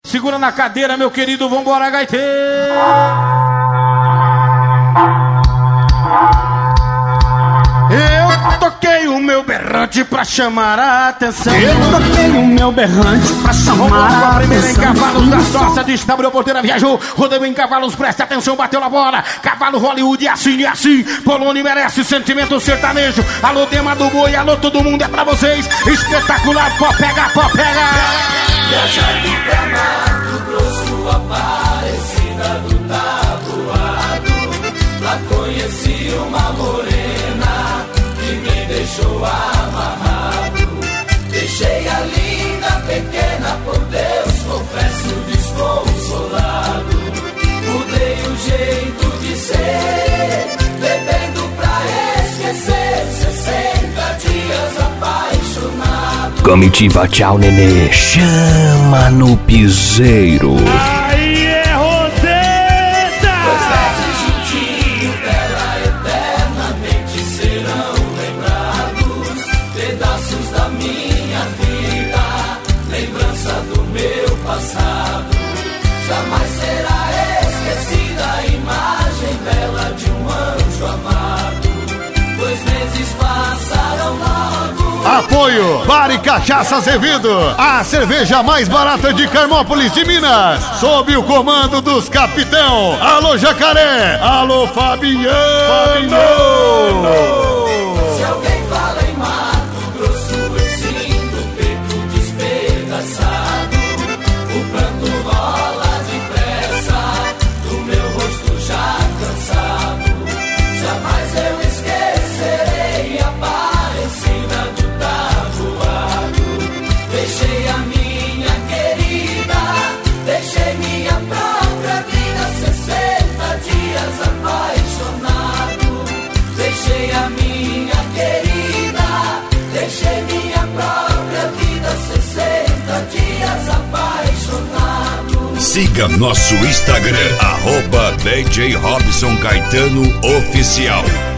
Segura na cadeira, meu querido, vambora, gaiteiro. Eu toquei o meu berrante pra chamar a atenção. Eu toquei o meu berrante pra chamar a atenção. Primeiro em cavalos da Sossa, distribuiu porteira, viajou. Rodeio em cavalos, presta atenção, bateu na bola. Cavalo Hollywood, assim, Polônia merece sentimento sertanejo. Alô, Dema do Boi, alô, todo mundo é pra vocês. Espetacular, pó pega, pó pega. Viajando pra Mato Grosso, Aparecida do Taboado. Lá conheci uma morena que me deixou amarrado. Deixei a linda pequena, por Deus, confesso desconsolado. Mudei o jeito de ser, bebendo pra esquecer. 60 dias apaixonado. Comitiva, tchau, nenê. Chama no piseiro. Aí é Roseta! 2 meses juntinho dela, eternamente serão lembrados. Pedaços da minha vida, lembrança do meu passado. Jamais será esquecida a imagem bela de um anjo amado. 2 meses passaram logo. Apoio Bar e Cachaça Azevedo, a cerveja mais barata de Carmópolis de Minas, sob o comando dos capitão. Alô Jacaré, alô Fabiano. Se alguém fala em Mato Grosso, eu sinto o peito despedaçado. O pranto rola depressa do meu rosto já cansado. Jamais eu esquecerei a Aparecida do Taboado. Deixei a minha querida, deixei minha própria vida. 60 dias apaixonado. Deixei a minha querida, deixei minha própria vida. 60 dias apaixonado. Siga nosso Instagram, @DJ Robson Caetano Oficial.